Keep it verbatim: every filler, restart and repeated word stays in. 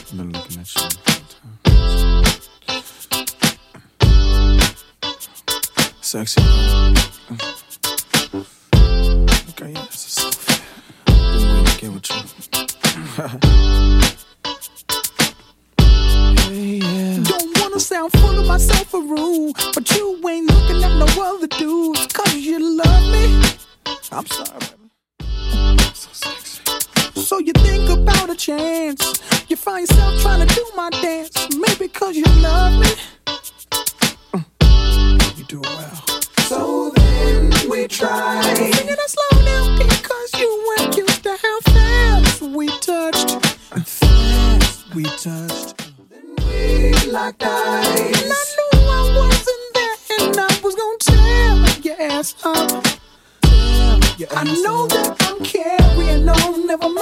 I've been looking at you. Sexy. Okay, yeah, that's a soft. Been waiting to get with you. Hey, yeah. Don't wanna sound full of myself or rude, but you ain't looking at no other dudes. Cause you love me. I'm sorry, baby. So sexy. So you think about a chance. You find yourself trying to do my dance. Maybe cause you love me. Mm. You do it well. So then we try. Sing it slow now because you weren't used to how fast we touched. Fast we touched. Then we locked eyes. And I knew I wasn't there, and I was gonna tear your ass up. Your ass I know up. That I'm carrying on, never mind.